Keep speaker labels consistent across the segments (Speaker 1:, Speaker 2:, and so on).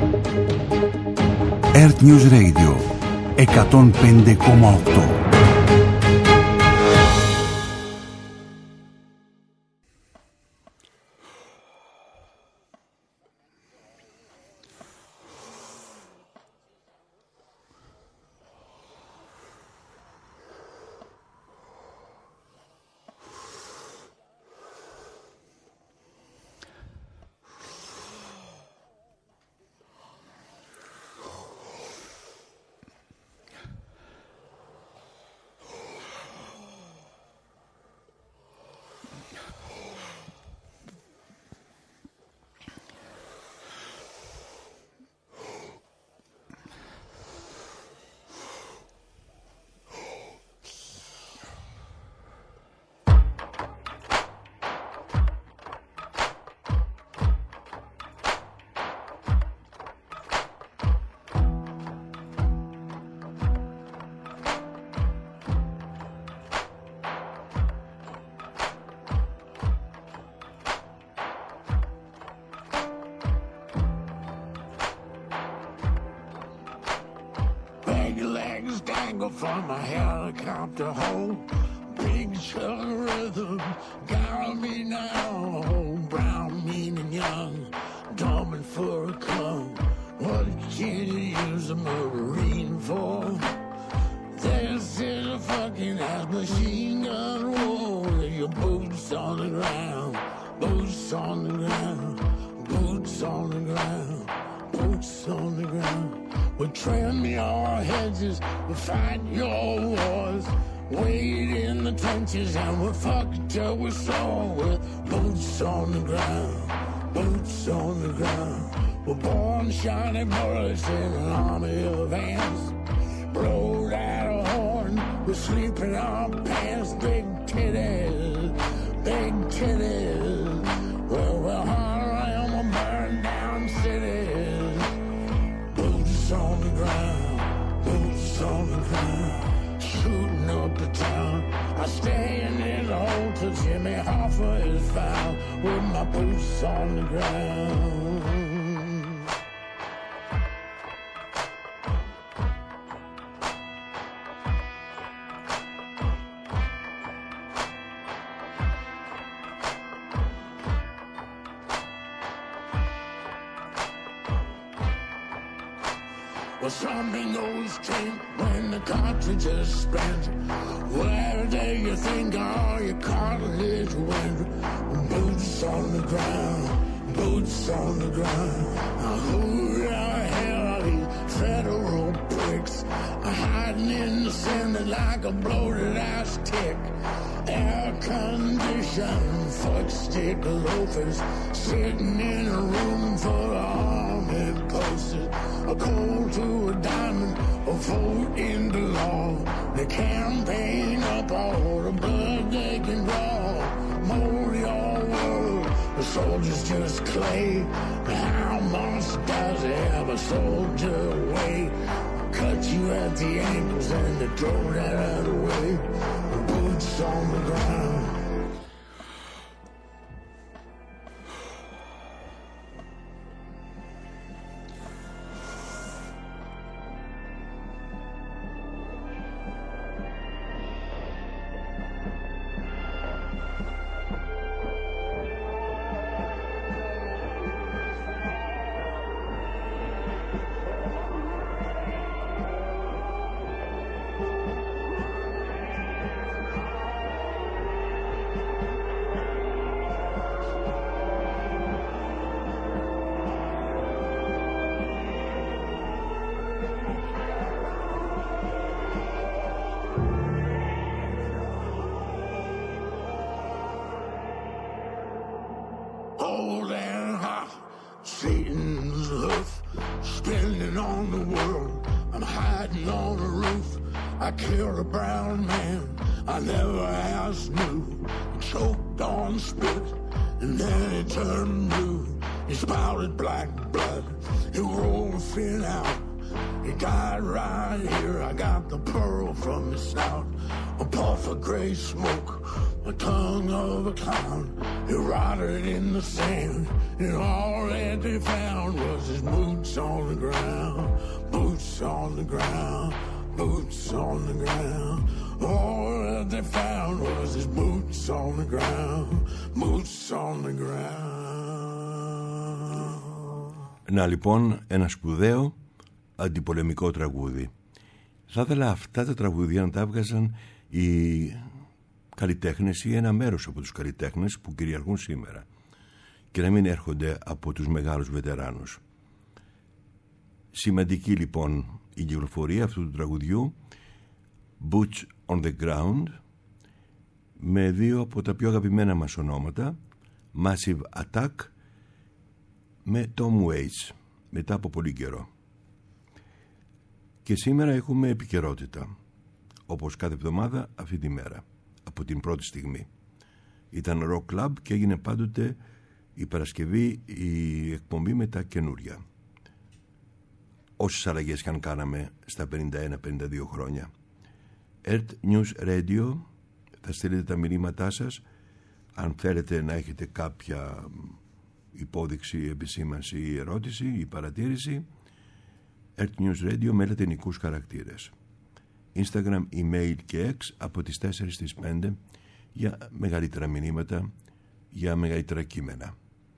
Speaker 1: Earth News Radio 105,8.
Speaker 2: From a helicopter hole, big chug of rhythm, got me now. Brown, mean and young, dumb and full of cum. What can you use a Marine for? This is a fucking ass machine gun war. Your boots on the ground, boots on the ground, boots on the ground, boots on the ground. We trim your hedges, we fight your wars, wait in the trenches and we fuck till we're sore with boots on the ground, boots on the ground. We're born shiny bullets in an army of ants, blowed out a horn, we're sleeping on pants, big titties, big titties. Well, we're hard around, we'll burn down cities. Boots on the ground, boots on the ground, shooting up the town. I stand in the hole till Jimmy Hoffa is found with my boots on the ground. Well, something goes straight when the cartridge is spent. Where do you think all your cartilage went? Boots on the ground, boots on the ground. Now who the hell are these federal pricks? Hiding in the center like a bloated ass tick. Air-conditioned fuck stick loafers sitting in a room full of army posters. A coal to a diamond, a vote into law. They campaign up all the blood they can draw. Mold your world, the soldier's just clay. How much does it have a soldier weigh? Cut you at the ankles and they throw that out of the way. Boots on the ground. Old and hot, Satan's hoof, spinning on the world. I'm hiding on the roof. I killed a brown man I never asked knew. Choked on spit, and then he turned blue. He spouted black blood, he rolled fin out. He died right here, I got the pearl from his snout. A puff of gray smoke, a tongue of a clown. He rotted in the sand, and all they that they found was his boots on the ground, boots on the ground, boots on the ground. All that they found was his boots on the ground, boots on the ground.
Speaker 1: Να λοιπόν ένα σπουδαίο αντιπολεμικό τραγούδι. Θα ήθελα αυτά τα τραγούδια να τα έβγαζαν οι καλλιτέχνες ή ένα μέρος από τους καλλιτέχνες που κυριαρχούν σήμερα και να μην έρχονται από τους μεγάλους βετεράνους. Σημαντική λοιπόν η κυκλοφορία αυτού του τραγουδιού, Boots on the Ground, με δύο από τα πιο αγαπημένα μας ονόματα, Massive Attack με Tom Waits, μετά από πολύ καιρό. Και σήμερα έχουμε επικαιρότητα, όπως κάθε εβδομάδα αυτή τη μέρα, από την πρώτη στιγμή. Ήταν Rock Club και έγινε πάντοτε η Παρασκευή η εκπομπή με τα καινούρια. Όσες αλλαγές και αν κάναμε στα 51-52 χρόνια. Earth News Radio, θα στείλετε τα μηνύματά σας αν θέλετε να έχετε κάποια υπόδειξη, επισήμανση ή ερώτηση ή παρατήρηση. Earth News Radio με λατινικούς χαρακτήρες. Instagram, email και X από τις 4 στις 5 για μεγαλύτερα μηνύματα, για μεγαλύτερα κείμενα.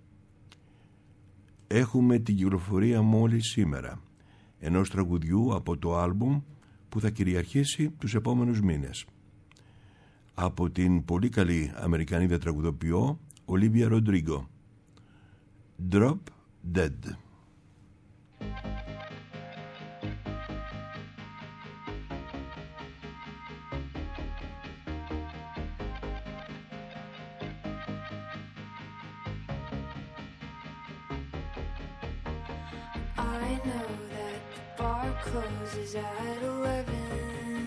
Speaker 1: Έχουμε την κυκλοφορία μόλις σήμερα ενός τραγουδιού από το άλμπουμ που θα κυριαρχήσει τους επόμενους μήνες, από την πολύ καλή Αμερικανίδα τραγουδοποιό Olivia Rodrigo, Drop Dead.
Speaker 3: Closes at 11.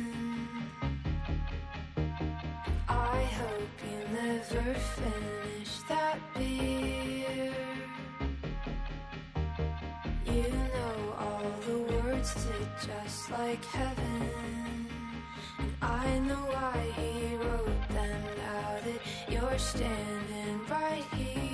Speaker 3: I hope you never finish that beer. You know all the words to Just Like Heaven, and I know why he wrote them. Now that you're standing right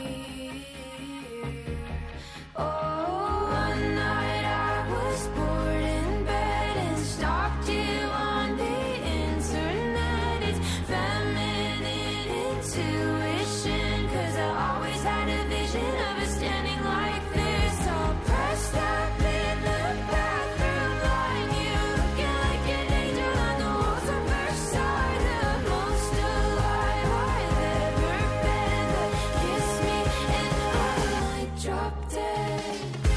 Speaker 3: here. Oh, one night I was bored in bed and stalked you on the internet. It's feminine intuition, 'cause I always had a vision of us standing like this, all pressed up in the bathroom line. You looking like an angel on the walls of Versailles, the most alive I've ever been. But kiss me and I might drop dead.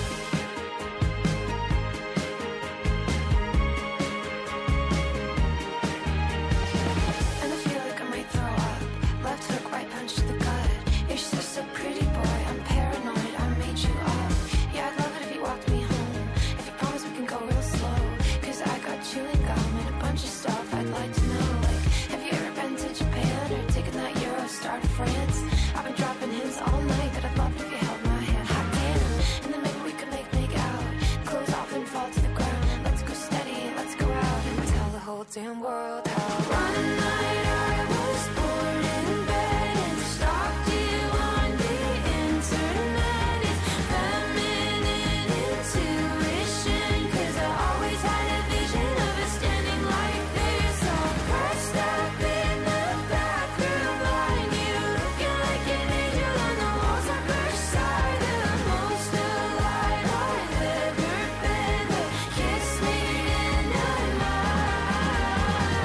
Speaker 3: France. I've been dropping hints all night that I'd love if you held my hand. Hot damn, and then maybe we could make out. Close off and fall to the ground. Let's go steady, let's go out and tell the whole damn world how. One night I was bored in bed and stalked you on the internet. It's feminine intuition, 'cause I always had a vision of us standing like this, all pressed up in the bathroom line. You looking like an angel on the walls of Versailles, the most alive I've ever been. But kiss me and I might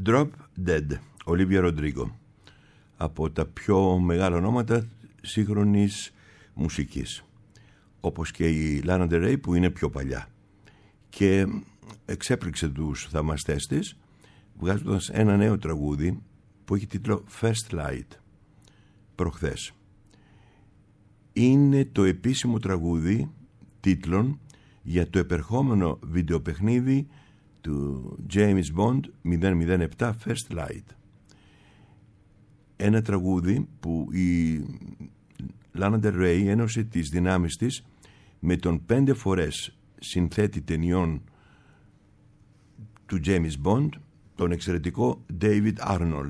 Speaker 1: Drop Dead, Olivia Rodrigo, από τα πιο μεγάλα ονόματα σύγχρονης μουσικής, όπως και η Lana Del Rey που είναι πιο παλιά, και εξέπληξε τους θαυμαστές της βγάζοντας ένα νέο τραγούδι που έχει τίτλο First Light προχθές. Είναι το επίσημο τραγούδι τίτλων για το επερχόμενο βιντεοπαιχνίδι του James Bond 007 First Light. Ένα τραγούδι που η Lana Del Rey ένωσε τις δυνάμεις της με τον 5 φορές συνθέτη ταινιών του James Bond, τον εξαιρετικό David Arnold.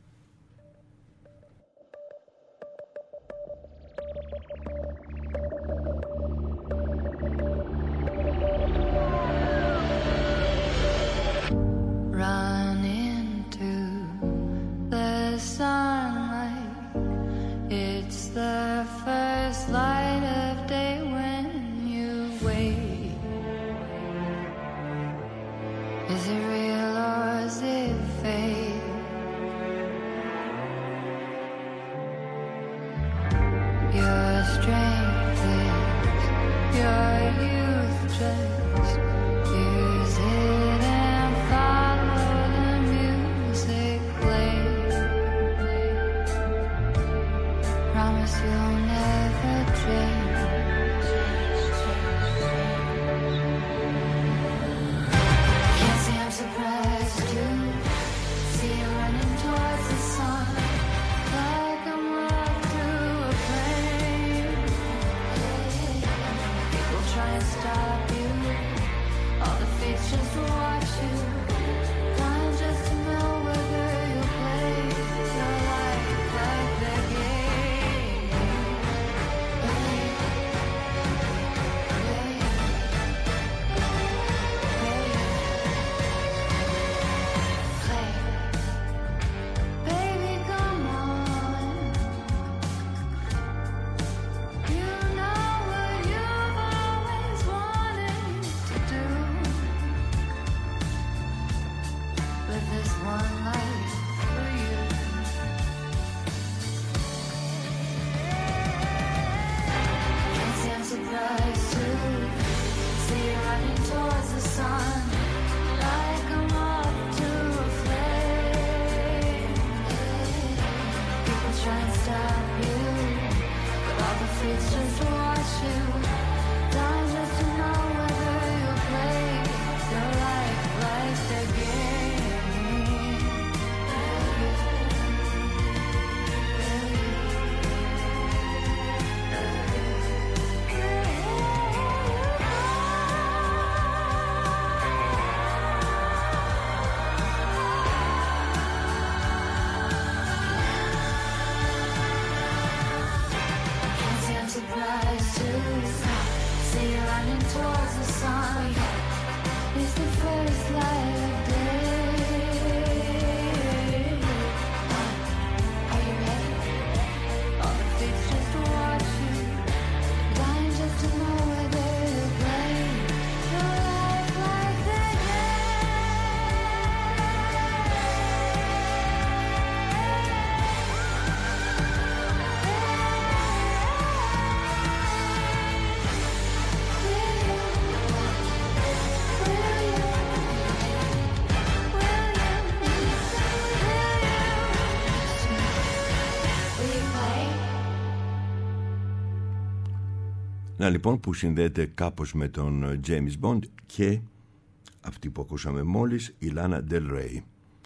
Speaker 1: Να λοιπόν, που συνδέεται κάπως με τον James Bond και αυτή που ακούσαμε μόλις, η Lana Del Rey.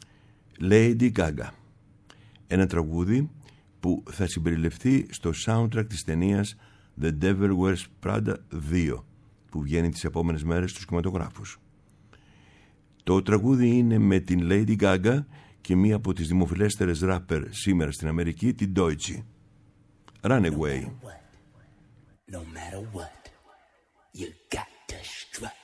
Speaker 1: Lady Gaga, ένα τραγούδι που θα συμπεριληφθεί στο soundtrack της ταινίας The Devil Wears Prada 2 που βγαίνει τις επόμενες μέρες στους κινηματογράφους. Το τραγούδι είναι με την Lady Gaga και μία από τις δημοφιλέστερες ράπερ σήμερα στην Αμερική, την Doechii. Runaway.
Speaker 4: No matter what, you got to strut.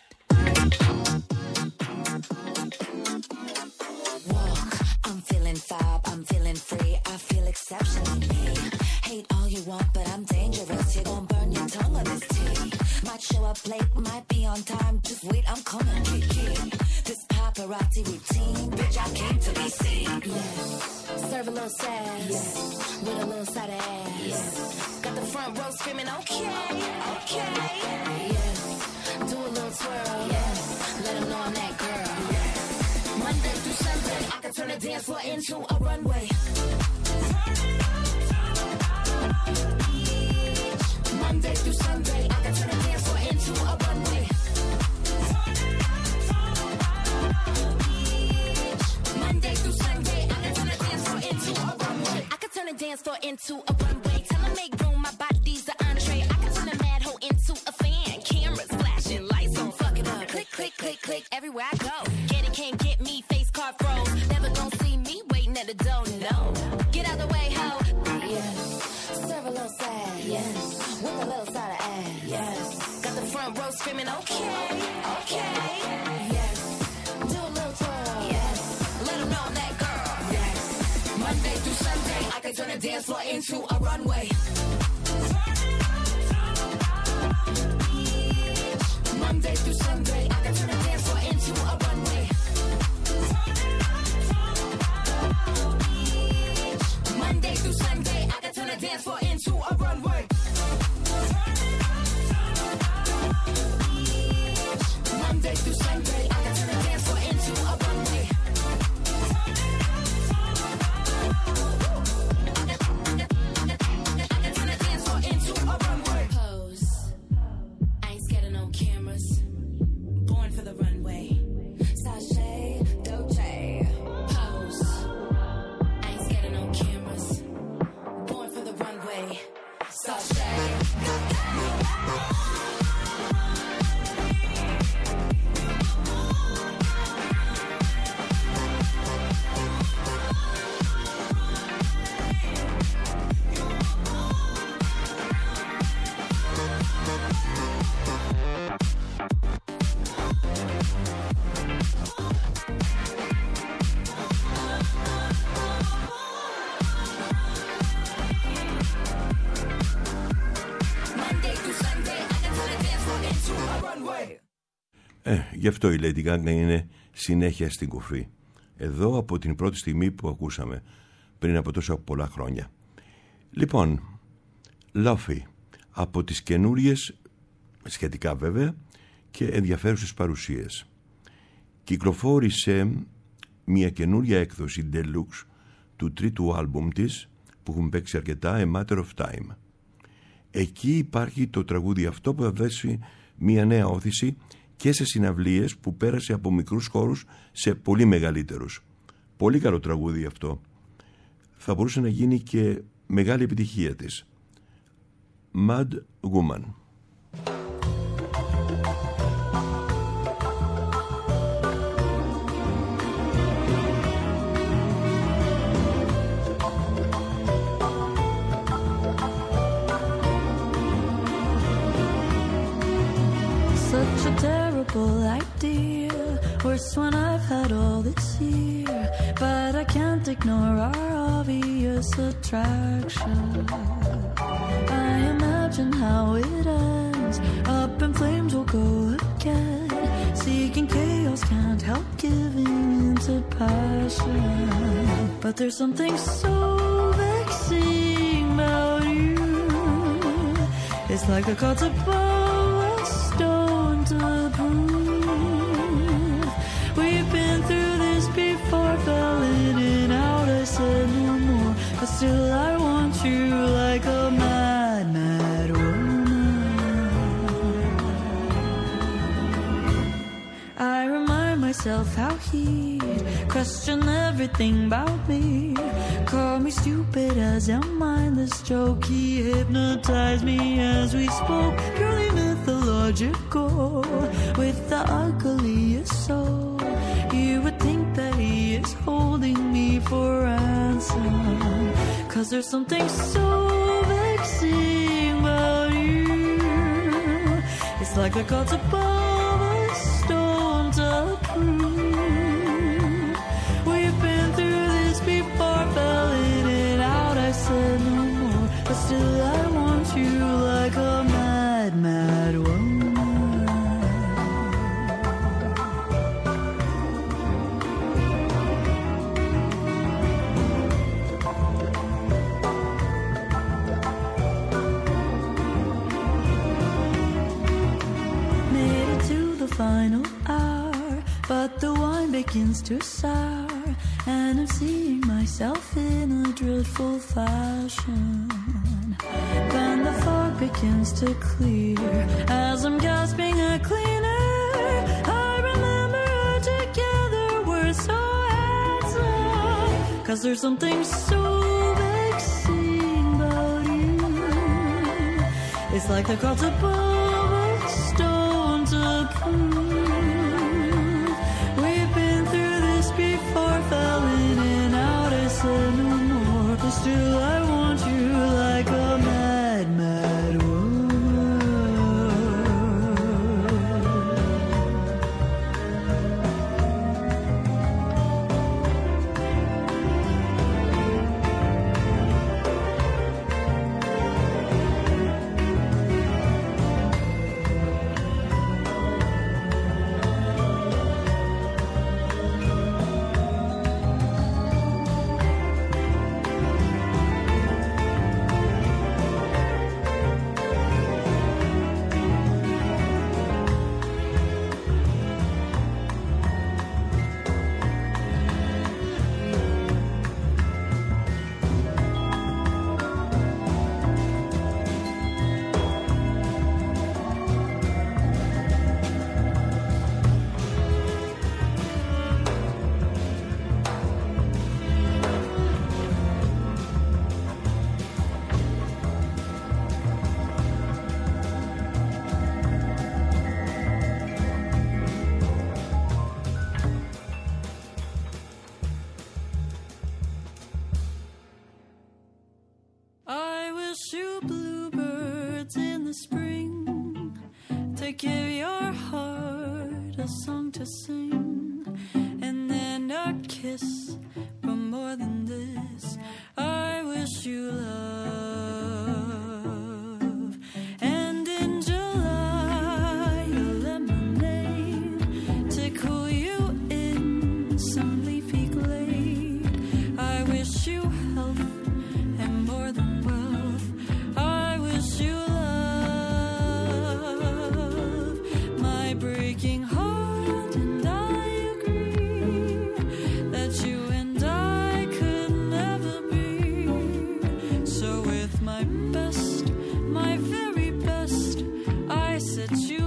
Speaker 5: Walk, I'm feeling fab, I'm feeling free, I feel exceptionally me. Hate all you want, but I'm dangerous, you're gonna burn your tongue on this tea. Might show up late, might be on time, just wait, I'm coming, Kiki. This paparazzi routine, bitch, I came to be seen. Yes. Serve a little sass. Yes. With a little side of ass. Yes. Got the front row screaming, okay, okay. Yes. Do a little twirl. Yes. Let them know I'm that girl. Yes. Monday through Sunday, I can turn the dance floor into a runway. Monday through Sunday, I can turn the dance floor into a runway. Monday through Sunday, I can turn the dance floor into a runway. I can turn the dance floor into a runway. Tell them make room, my body's the entree. I can turn a mad hoe into a fan. Cameras flashing, lights on, fuck it up. Click, click, click, click, everywhere I go. Get it, can't get me, face card froze. Never gonna see me waiting at the door, no. Get out the way, ho. Yes. Serve a little sad, yes. With a little side of ass, yes. Got the front row screaming, okay, okay. Yes. Do a little twirl, yes. Let them know I'm that girl, yes. Monday through Sunday, I can turn the dance floor into a runway. Monday through Sunday, I can turn the dance floor into a runway. Monday through Sunday, I can turn the dance floor into a runway. Monday through Sunday, I can turn the dance floor into a runway. I can turn the dance floor into a runway. Pose. I ain't scared of no cameras. Born for the runway. Sashay, Dolce. Pose. I ain't scared of no cameras. Born for the runway. Sashay.
Speaker 1: Γι' αυτό η Lady Gaga είναι συνέχεια στην κορφή. Εδώ από την πρώτη στιγμή που ακούσαμε, πριν από τόσα πολλά χρόνια. Λοιπόν, Luffy, από τις καινούριες, σχετικά βέβαια, και ενδιαφέρουσες παρουσίες. Κυκλοφόρησε μια καινούρια έκδοση deluxe του τρίτου άλμπουμ της, που έχουν παίξει αρκετά, A Matter of Time. Εκεί υπάρχει το τραγούδι αυτό που θα δώσει μια νέα όθηση και σε συναυλίες που πέρασε από μικρούς χώρους σε πολύ μεγαλύτερους. Πολύ καλό τραγούδι αυτό. Θα μπορούσε να γίνει και μεγάλη επιτυχία της. Mad Woman.
Speaker 6: Such a terrible idea, worse when I've had all this year. But I can't ignore our obvious attraction. I imagine how it ends, up in flames we'll go again. Seeking chaos can't help giving into passion. But there's something so vexing about you. It's like the gods above a stone to prove. We've been through this before, fell in and out, I said no more. But still I want you like a mad, mad woman. I remind myself how he'd question everything about me. Call me stupid as a mindless joke. He hypnotized me as we spoke, purely mythological, with the ugliest soul. You would think that he is holding me for ransom, 'cause there's something so vexing about you. It's like the gods above a stone to prove. We've been through this before, fell in and out, I said no more. But still I want you like a mad, mad woman. begins to sour, and I'm seeing myself in a dreadful fashion. Then the fog begins to clear as I'm gasping a cleaner. I remember together we're so handsome, 'cause there's something so vexing about you. It's like the gods above a stone to prove we've been through this before, fell in and out, I said no more, but still I want you like a mad, mad woman. Give your heart a song to sing, and then a kiss, but more than this, I wish you love. And in July, a lemonade to cool you in some leafy glade. I wish you health and more than wealth. I wish you breaking heart, and I agree that you and I could never be. So with my best, my very best, I set you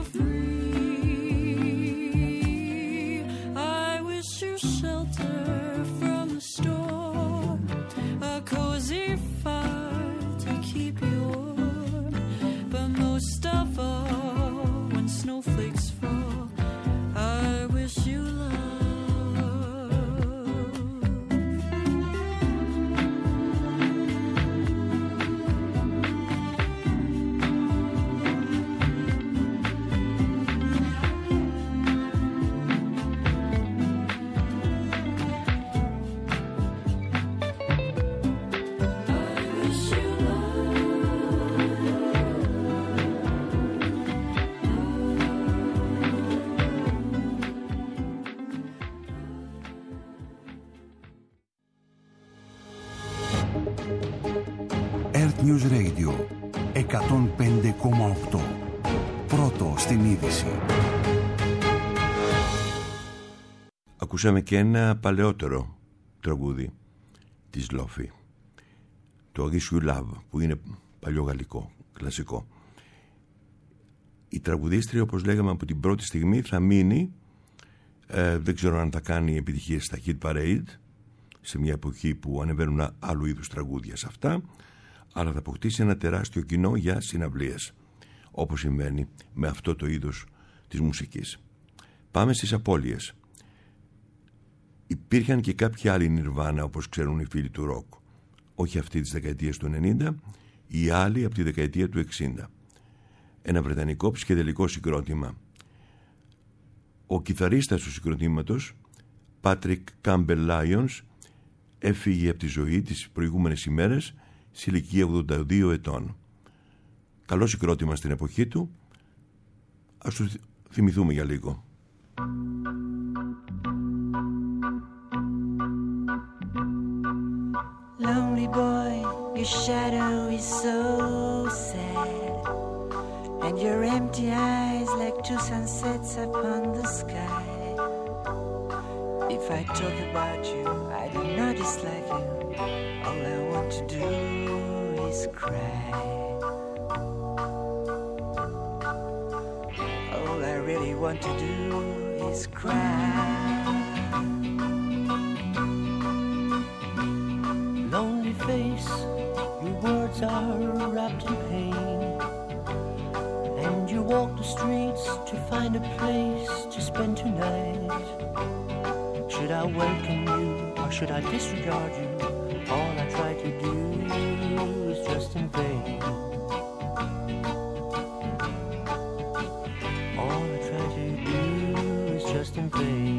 Speaker 6: free. I wish you shelter from the storm, a cozy fire to keep you warm, but most of all, when snowflakes fall, I wish you love.
Speaker 7: Earth News Radio 105,8. Πρώτο στην είδηση.
Speaker 1: Ακούσαμε και ένα παλαιότερο τραγούδι της Λόφη, το Wish You Love, που είναι παλιό γαλλικό, κλασικό. Η τραγουδίστρια, όπως λέγαμε από την πρώτη στιγμή, θα μείνει, δεν ξέρω αν θα κάνει επιτυχίες στα Hit Parade, σε μια εποχή που ανεβαίνουν άλλου είδους τραγούδια σε αυτά, αλλά θα αποκτήσει ένα τεράστιο κοινό για συναυλίες, όπως συμβαίνει με αυτό το είδος της μουσικής. Πάμε στις απώλειες. Υπήρχαν και κάποιοι άλλοι Νιρβάνα, όπως ξέρουν οι φίλοι του ροκ, όχι αυτή της δεκαετίας του 90, οι άλλοι από τη δεκαετία του 60. Ένα βρετανικό ψυχεδελικό συγκρότημα. Ο κιθαρίστας του συγκροτήματος, Patrick Campbell Lyons, έφυγε από τη ζωή τις προηγούμενες ημέρες σε ηλικία 82 ετών. Καλό συγκρότημα στην εποχή του, ας το θυμηθούμε για λίγο.
Speaker 8: Lonely boy, your shadow is so sad, and your empty eyes like two sunsets upon the sky. If I talk about you, I do not dislike you. All I want to do is cry. All I really want to do is cry.
Speaker 9: Lonely face, your words are wrapped in pain, and you walk the streets to find a place to spend tonight. Should I welcome you or should I disregard you? All I try to do is just in vain. All I try to do is just in vain.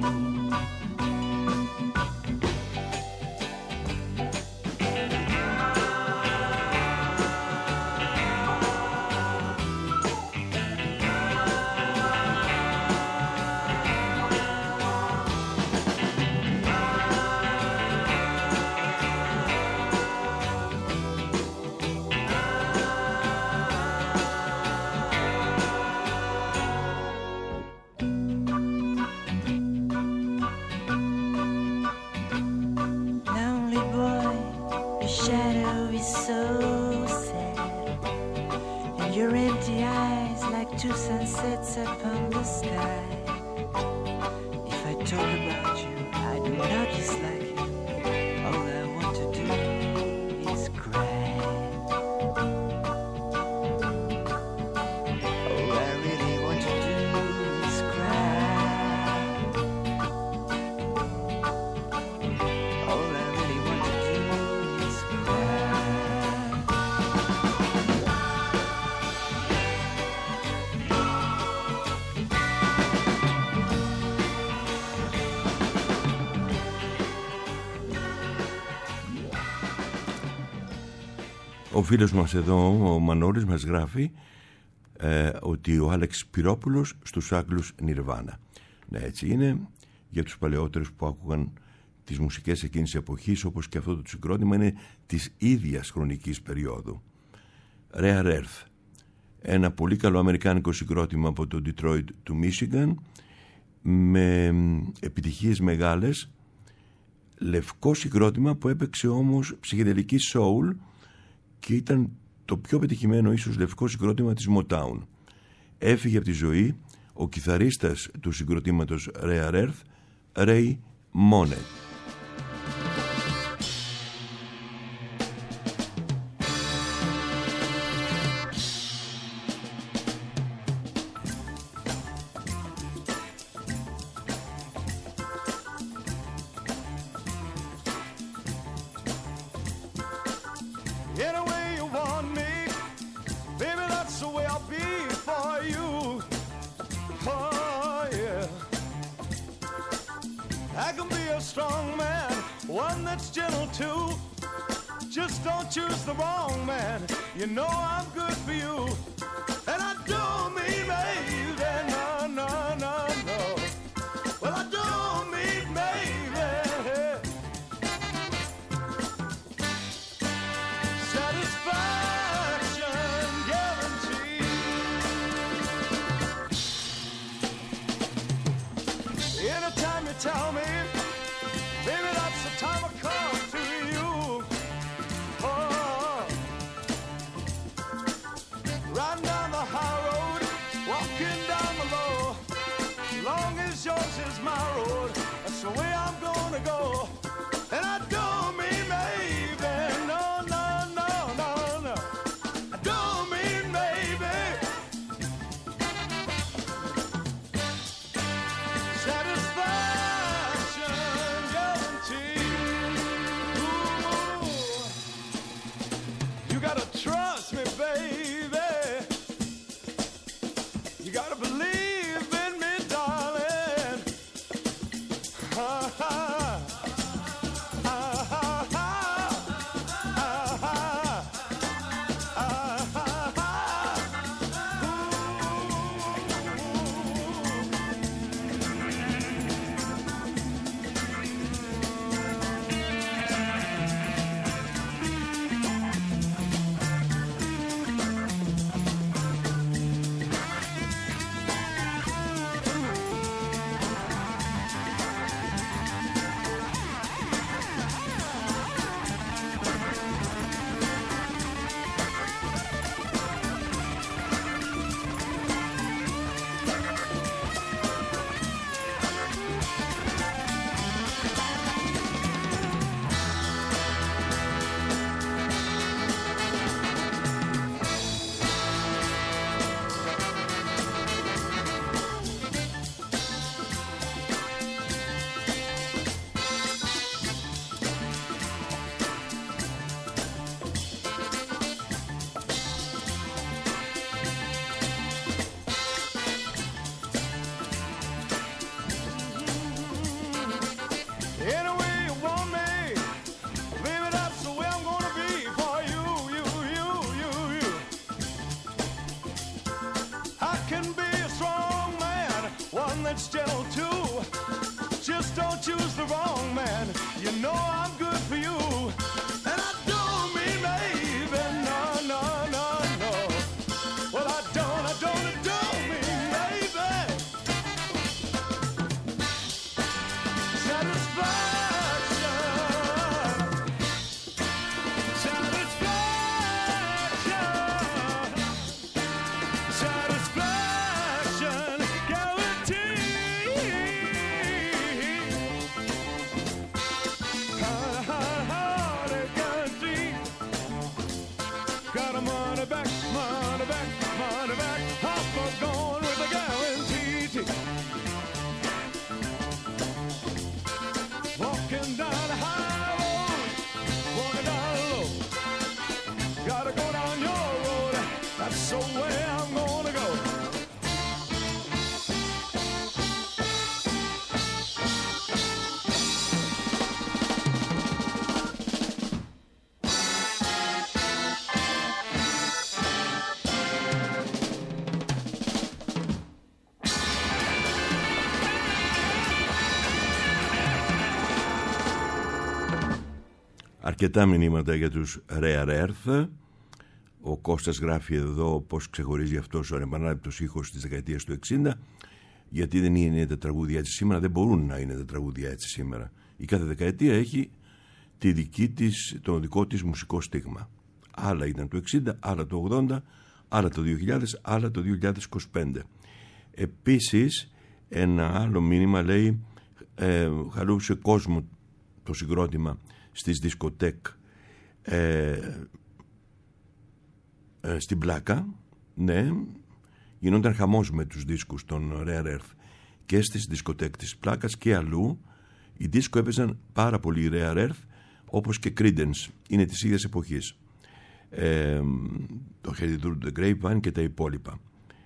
Speaker 1: Ο φίλος μας εδώ, ο Μανώλης, μας γράφει ότι ο Άλεξ Πυρόπουλος στους Άγγλους Νιρβάνα. Ναι, έτσι είναι. Για τους παλαιότερους που άκουγαν τις μουσικές εκείνης εποχής, όπως και αυτό το συγκρότημα, είναι της ίδιας χρονικής περίοδου. Rare Earth, ένα πολύ καλό αμερικάνικο συγκρότημα από το Detroit του Michigan, με επιτυχίες μεγάλες, λευκό συγκρότημα που έπαιξε όμως ψυχεδελική soul και ήταν το πιο πετυχημένο ίσως λευκό συγκρότημα της Motown. Έφυγε από τη ζωή ο κιθαρίστας του συγκροτήματος Rare Earth, Ray Monet.
Speaker 2: Riding down the high road, walking down the
Speaker 10: Fitzgerald too. Just don't choose the wrong man. You know I'm good for you. And I don't mean maybe, no, no, no, no. Well, I don't mean maybe. Satisfaction. Satisfaction guaranteed. Guaranteed. Got a money back, money back, money back. Hopper going with a guaranteed. Walking down the high road, walking down low. Gotta go down your road. That's the way I'm gonna go.
Speaker 1: Αρκετά μηνύματα για τους Rare Earth. Ο Κώστας γράφει εδώ πως ξεχωρίζει αυτός ο ανεπανάληπτος ήχος της δεκαετίας του 60, γιατί δεν είναι τα τραγούδια έτσι σήμερα, δεν μπορούν να είναι τα τραγούδια έτσι σήμερα. Η κάθε δεκαετία έχει το δικό της μουσικό στίγμα. Άλλα ήταν το 60, άλλα το 80, άλλα το 2000, άλλα το 2025. Επίσης ένα άλλο μήνυμα λέει χαλούσε κόσμο το συγκρότημα στις δισκοτέκ στην Πλάκα. Ναι, γινόταν χαμός με τους δίσκους των Rare Earth και στις δισκοτέκ της Πλάκας και αλλού. Οι δίσκοι έπαιζαν πάρα πολύ Rare Earth, όπως και Creedence, είναι της ίδιας εποχής, το Headed Through the Grapevine και τα υπόλοιπα.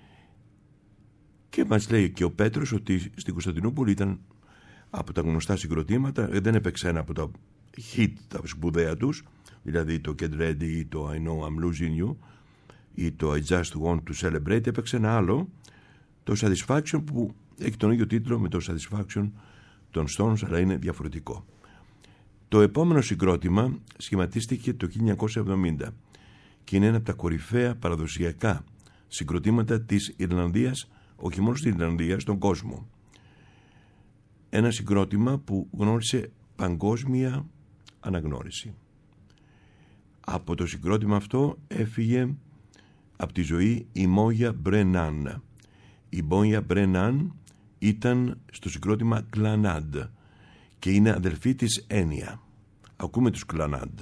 Speaker 1: Και μας λέει και ο Πέτρος ότι στην Κωνσταντινούπολη ήταν από τα γνωστά συγκροτήματα, δεν έπαιξε ένα από τα hit τα σπουδαία τους, δηλαδή το Get Ready ή το I Know I'm Losing You ή το I Just Want to Celebrate. Έπαιξε ένα άλλο, το Satisfaction, που έχει τον ίδιο τίτλο με το Satisfaction των Stones, αλλά είναι διαφορετικό. Το επόμενο συγκρότημα σχηματίστηκε το 1970 και είναι ένα από τα κορυφαία παραδοσιακά συγκροτήματα της Ιρλανδίας, όχι μόνο στην Ιρλανδία, στον κόσμο. Ένα συγκρότημα που γνώρισε παγκόσμια αναγνώριση. Από το συγκρότημα αυτό έφυγε από τη ζωή η Μόγια Μπρέναν. Η Μόγια Μπρέναν ήταν στο συγκρότημα Κλανάντ και είναι αδελφή της Ένια. Ακούμε τους Κλανάντ.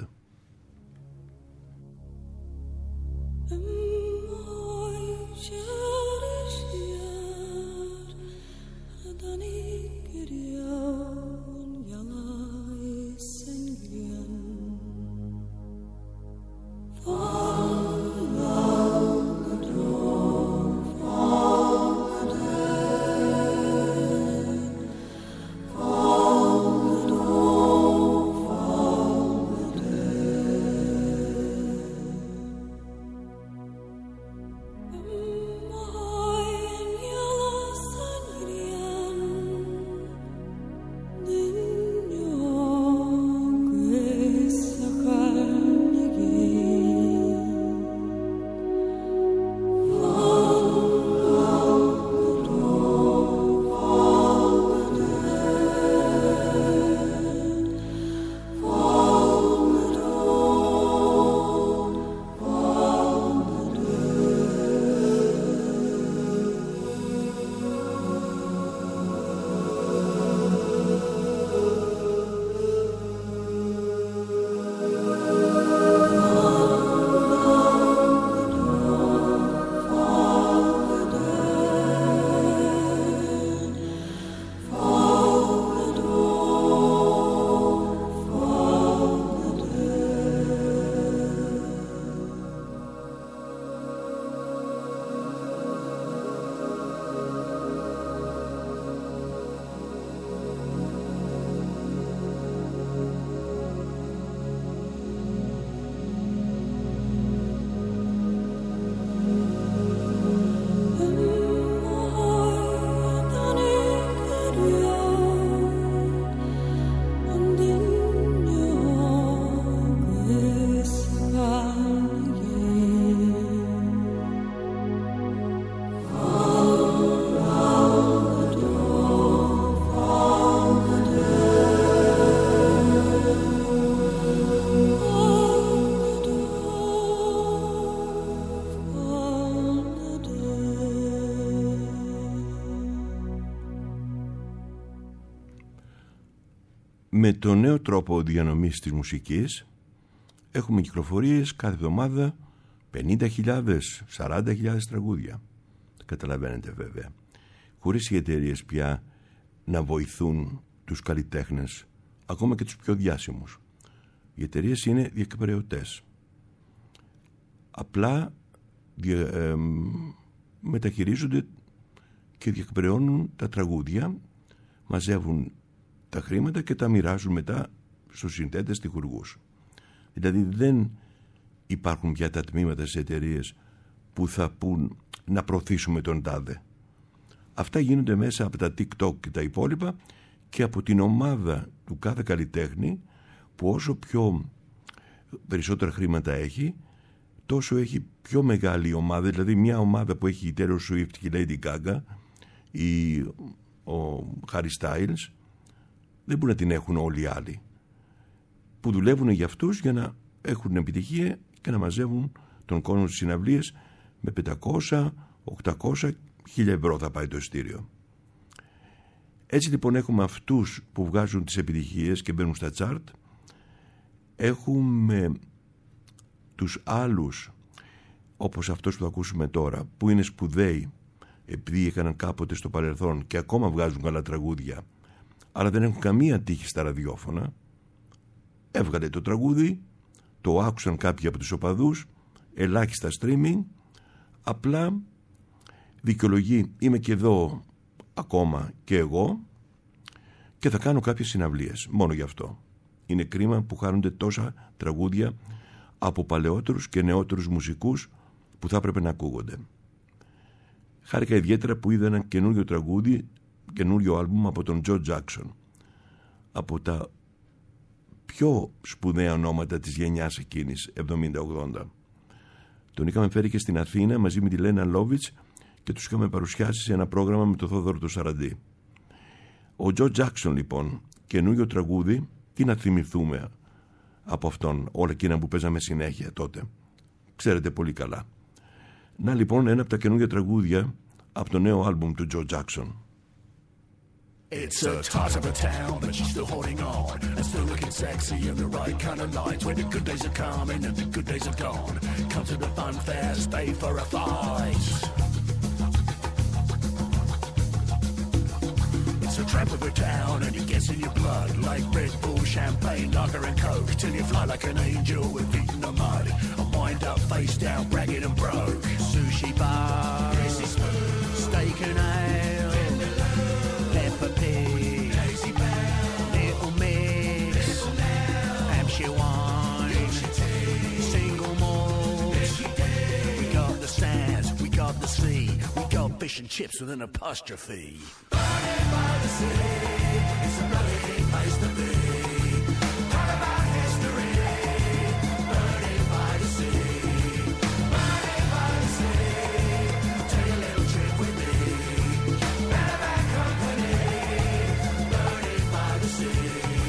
Speaker 6: Fall
Speaker 1: Με το νέο τρόπο διανομής της μουσικής έχουμε κυκλοφορίες κάθε εβδομάδα 50.000, 40.000 τραγούδια. Καταλαβαίνετε βέβαια. Χωρίς οι εταιρείες πια να βοηθούν τους καλλιτέχνες, ακόμα και τους πιο διάσημους. Οι εταιρείες είναι διεκπαιρεωτές. Απλά μεταχειρίζονται και διεκπαιρεώνουν τα τραγούδια, μαζεύουν τα χρήματα και τα μοιράζουν μετά στους συνθέτες στιχουργούς. Δηλαδή δεν υπάρχουν πια τα τμήματα στις εταιρείες που θα πούν να προωθήσουμε τον τάδε. Αυτά γίνονται μέσα από τα TikTok και τα υπόλοιπα και από την ομάδα του κάθε καλλιτέχνη, που όσο πιο περισσότερα χρήματα έχει, τόσο έχει πιο μεγάλη ομάδα. Δηλαδή μια ομάδα που έχει η Taylor Swift και η Lady Gaga ή ο Harry Styles δεν μπορούν να την έχουν όλοι οι άλλοι, που δουλεύουν για αυτούς για να έχουν επιτυχία και να μαζεύουν τον κόσμο στις συναυλίες με 500, 800, 1.000 ευρώ θα πάει το ειστήριο. Έτσι λοιπόν έχουμε αυτούς που βγάζουν τις επιτυχίες και μπαίνουν στα chart. Έχουμε τους άλλους, όπως αυτός που θα ακούσουμε τώρα, που είναι σπουδαίοι επειδή έκαναν κάποτε στο παρελθόν και ακόμα βγάζουν καλά τραγούδια, αλλά δεν έχουν καμία τύχη στα ραδιόφωνα. Έβγαλε το τραγούδι, το άκουσαν κάποιοι από τους οπαδούς, ελάχιστα streaming, απλά δικαιολογεί είμαι και εδώ ακόμα και εγώ και θα κάνω κάποιες συναυλίες. Μόνο γι' αυτό. Είναι κρίμα που χάνονται τόσα τραγούδια από παλαιότερους και νεότερους μουσικούς που θα έπρεπε να ακούγονται. Χάρηκα ιδιαίτερα που είδα ένα καινούριο τραγούδι, καινούριο άλμπουμ από τον Joe Jackson, από τα πιο σπουδαία ονόματα της γενιάς εκείνης, 70-80. Τον είχαμε φέρει και στην Αθήνα μαζί με τη Λένα Λόβιτς και τους είχαμε παρουσιάσει σε ένα πρόγραμμα με τον Θόδωρο το Σαραντή. Ο Joe Jackson λοιπόν, καινούριο τραγούδι, τι να θυμηθούμε από αυτόν, όλα εκείνα που παίζαμε συνέχεια τότε. Ξέρετε πολύ καλά. Να λοιπόν ένα από τα καινούργια τραγούδια από το νέο άλμπουμ του Joe Jackson.
Speaker 2: It's a tight of a town, but she's still holding on and still looking sexy in the right kind of light. When the good days are coming and the good days are gone, come to the fun fair, stay for a fight. It's a tramp of a town and it gets in your blood like Red Bull, champagne, lager and coke, till you fly like an angel with feet in the mud and wind up face down, ragged and broke. Sushi bar, steak and ale, pepper pig, little mix, Hampshire wine, single malt. We got the sands, we got the sea, we got fish and chips with an apostrophe. Burning by the sea, it's a bloody place to be. Talk about history, burning by the sea, burning by the sea. Take a little trip with me, better bad company, burning by the sea.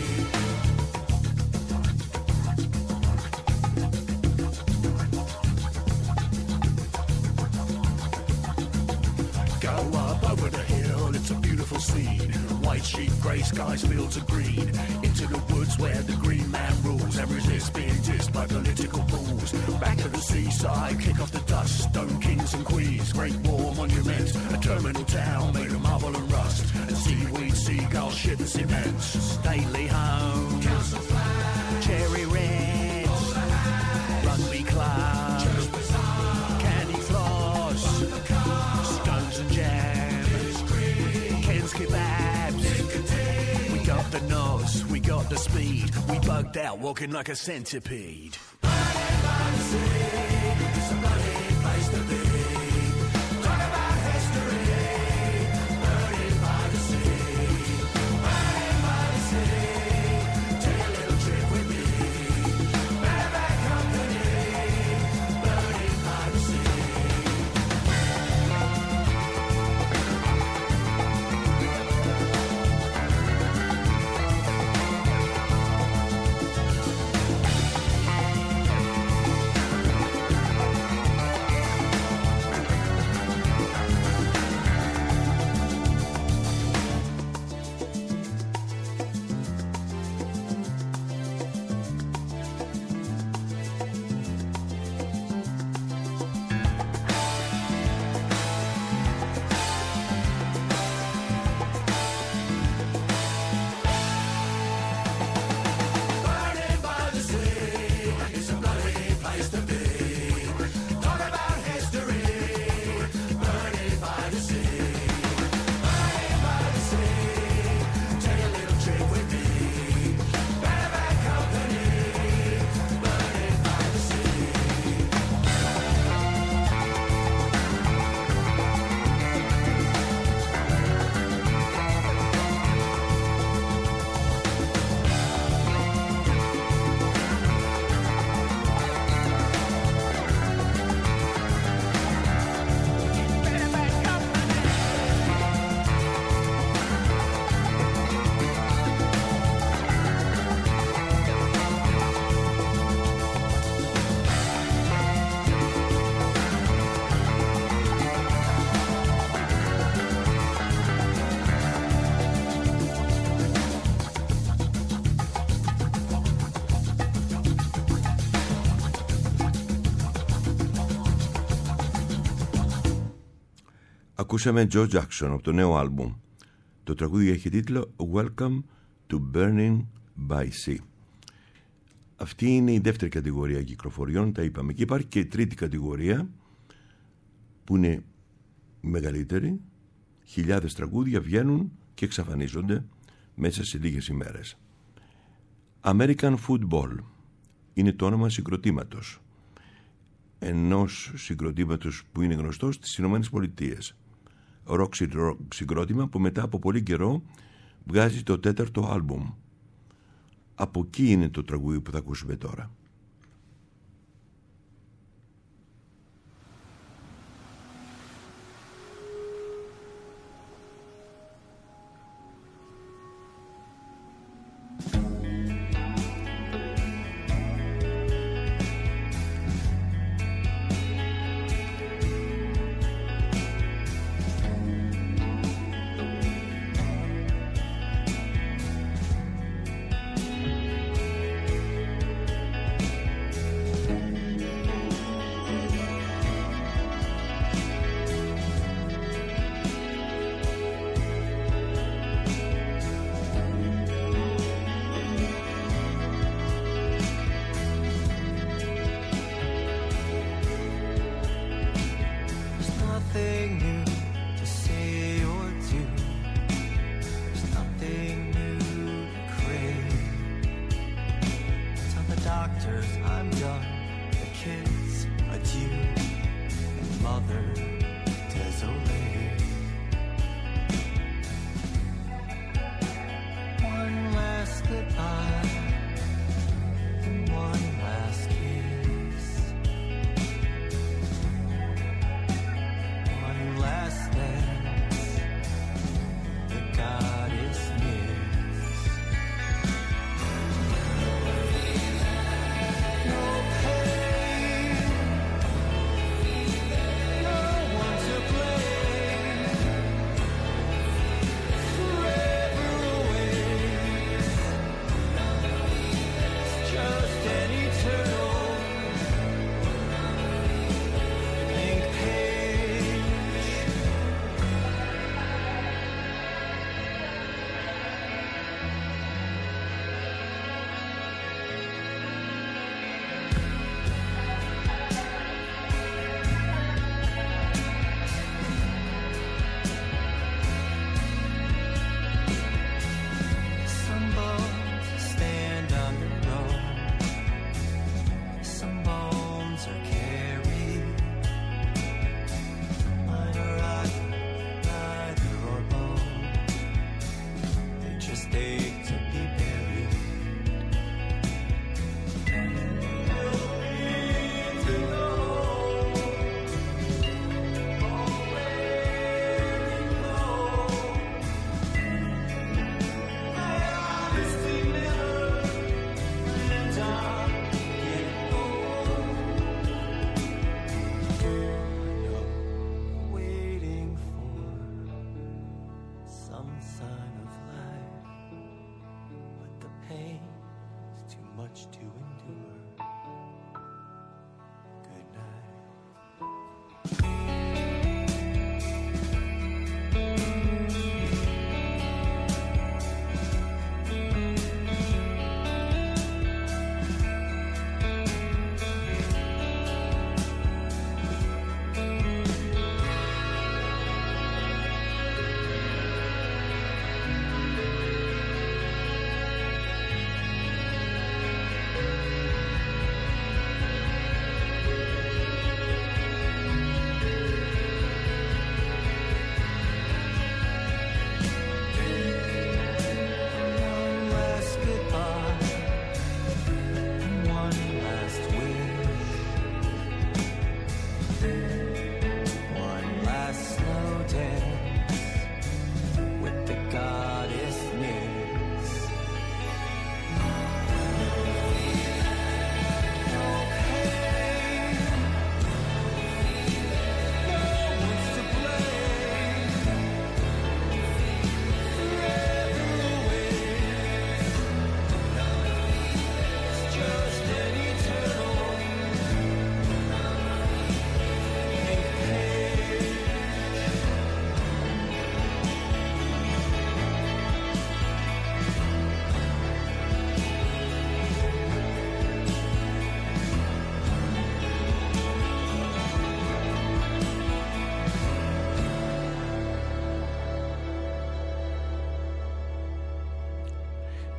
Speaker 2: Go up over the hill, it's a beautiful scene. White sheep, grey skies, fields of green. Into the woods where the green man rules and resist being dissed by political fools. Back to the seaside, kick off the dust. Stone kings and queens, Great War monument. A terminal town made of marble and rust. And seaweed, seagull, shit and cement. Stately home, council flag, cherry red, rugby club, candy floss, scones and jam, Ken's kebabs. We got the nose, we got the speed. We bugged out, walking like a centipede. Burning by the sea, it's a bloody place to be. Talk about history, burning by the sea, burning by the sea. Take a little trip with me, better bad company, burning by the sea.
Speaker 1: Ακούσαμε Joe Jackson από το νέο άλμπουμ. Το τραγούδι έχει τίτλο Welcome to Burning by Sea. Αυτή είναι η δεύτερη κατηγορία κυκλοφοριών, τα είπαμε. Και υπάρχει και η τρίτη κατηγορία που είναι μεγαλύτερη. Χιλιάδες τραγούδια βγαίνουν και εξαφανίζονται μέσα σε λίγες ημέρες. American Football είναι το όνομα συγκροτήματος, ενός συγκροτήματος που είναι γνωστό στις Ηνωμένες Πολιτείες. Rock συγκρότημα που μετά από πολύ καιρό βγάζει το 4ο άλμπουμ. Από εκεί είναι το τραγούδι που θα ακούσουμε τώρα.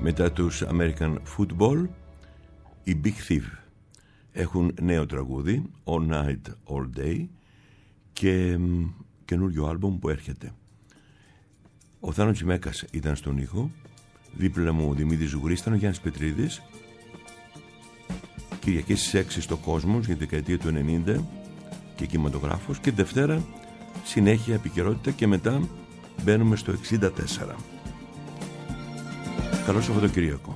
Speaker 1: Μετά τους American Football, οι Big Thief έχουν νέο τραγούδι, All Night All Day, και καινούριο άλμπομ που έρχεται. Ο Θάνος Τσιμέκας ήταν στον ήχο, δίπλα μου ο Δημήτρης Ζουγρής, ήταν ο Γιάννης Πετρίδης. Κυριακή στις 6 στο Κόσμος για τη δεκαετία του 90 και κινηματογράφος, και Δευτέρα συνέχεια επικαιρότητα, και μετά μπαίνουμε στο 64. Καλό Σαββατοκύριακο.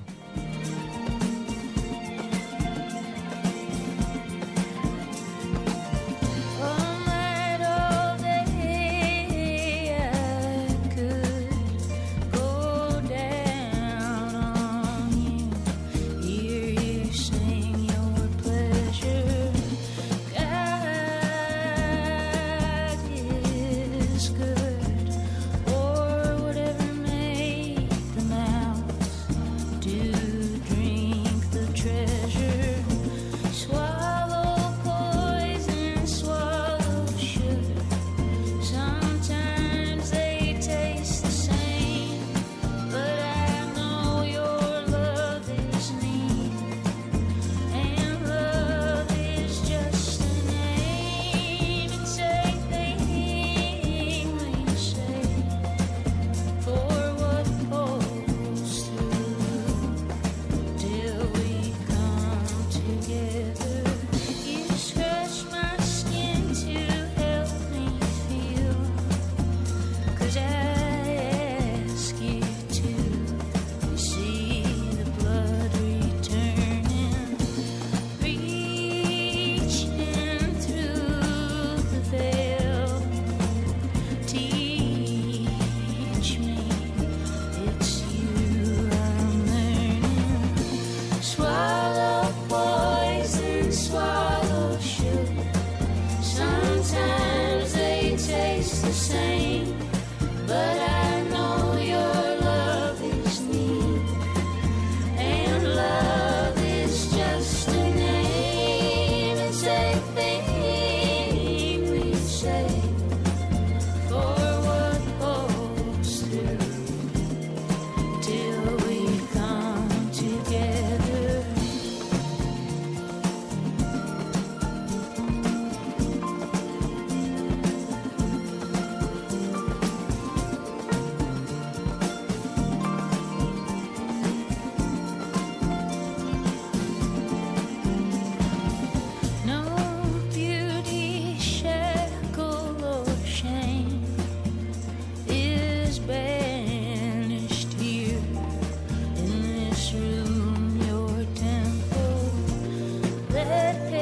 Speaker 6: Let